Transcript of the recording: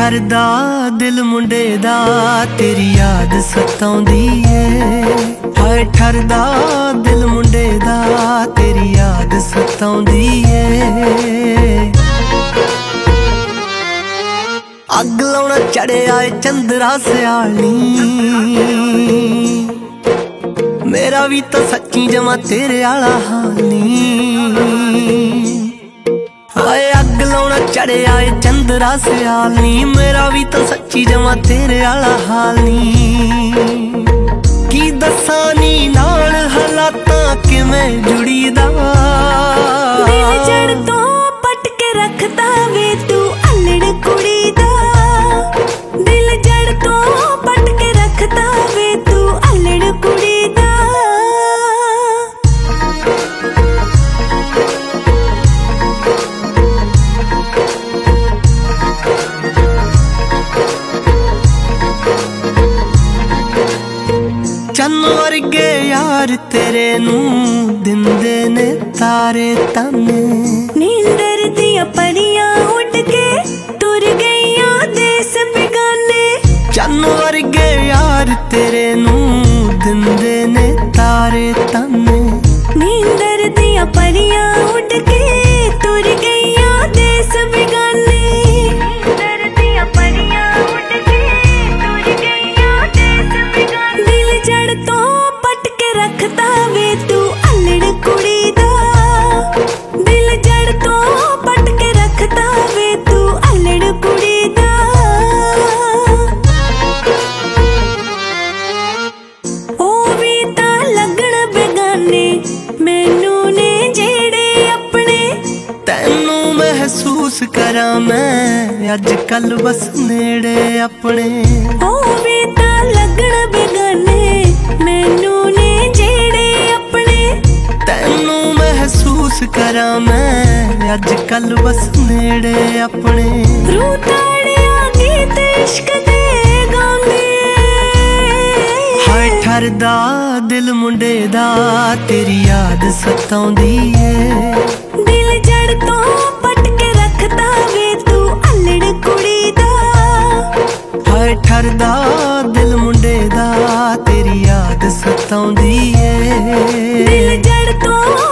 ठरदा दिल मुंडे दा तेरी याद सताउंदी ए। हाय ठरदा दिल मुंडे दा तेरी याद सताउंदी ए। अग लाउणा चढ़िया ए चंद्रा सियाली, मेरा भी तो सच्ची जमा तेरे आला हाल नी। हाय अग लाउणा चढ़िया ए चंद्रा सियाली, मेरा भी तो सच्ची जमा तेरे आला हाल नी। की दसां नी नाल हालातां किवें जुड़ी दा, दिल जड़ तो पट के रखदा वे तू अल्लड़ कुड़ी दा। दिल जड़ तो पट के रखदा वे तू अल्लड़ कुड़ी दा। चन्न वर्गे यार तेरे नू दिंदे ने तारे ताने। नींदर दियां परियां उड़ के तुर गईयां देस बेगाने। चन्न वर्गे यार तेरे नू दिंदे ने तारे ताने। नींदर दियां परियां उड़ के तुर गईयां देस बेगाने। नींदर दियां परियां उड़ के तुर गईयां देस बेगाने। दिल जड़ तो पट के रखदा वे तू अल्लड़ कुड़ी दा। दिल जड़ तो पट के रखदा वे तू अल्लड़ कुड़ी दा। ओ भी तां लगण बेगाने मैनू ने जेड़े अपने। तैनू महसूस करा मैं अज कल बस नेड़े अपने। ओ भी तां लगण बेगाने मैनू ने जेड़े अपने। तैनू महसूस करा मैं अज कल बस नेड़े अपने। रूह ताड़िया गीत इश्क दे गांदे। हाय ठरदा दिल मुंडे दा तेरी याद सताउंदी ए। दिल जड़ तो पट के रखदा वे तू अल्लड़ कुड़ी दा। हाय ठरदा दिल मुंडे दा तेरी याद सताउंदी ए। दिल जड़ तो